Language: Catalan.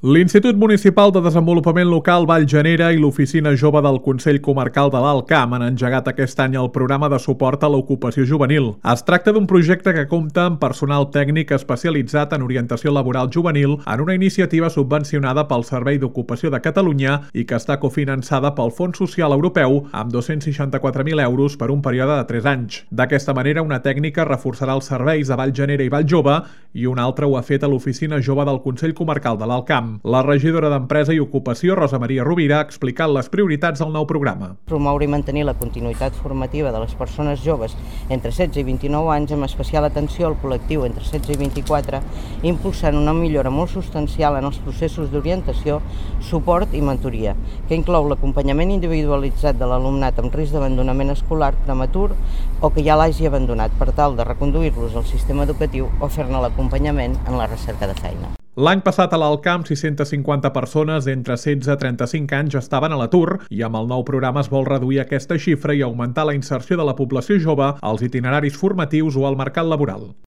L'Institut Municipal de Desenvolupament Local Vallgenera i l'Oficina Jove del Consell Comarcal de l'Alt Camp han engegat aquest any el programa de suport a l'ocupació juvenil. Es tracta d'un projecte que compta amb personal tècnic especialitzat en orientació laboral juvenil en una iniciativa subvencionada pel Servei d'Ocupació de Catalunya i que està cofinançada pel Fons Social Europeu amb 264.000 euros per un període de 3 anys. D'aquesta manera, una tècnica reforçarà els serveis de Vallgenera i Valljove i una altra ho ha fet a l'Oficina Jove del Consell Comarcal de l'Alt Camp. La regidora d'Empresa i Ocupació, Rosa Maria Rovira, ha explicat les prioritats del nou programa. Promoure i mantenir la continuïtat formativa de les persones joves entre 16 i 29 anys, amb especial atenció al col·lectiu entre 16 i 24, impulsant una millora molt substancial en els processos d'orientació, suport i mentoria, que inclou l'acompanyament individualitzat de l'alumnat amb risc d'abandonament escolar prematur o que ja l'hagi abandonat, per tal de reconduir-los al sistema educatiu o fer-ne l'acompanyament en la recerca de feina. L'any passat a l'Alt Camp, 650 persones d'entre 16 i 35 anys estaven a l'atur i amb el nou programa es vol reduir aquesta xifra i augmentar la inserció de la població jove als itineraris formatius o al mercat laboral.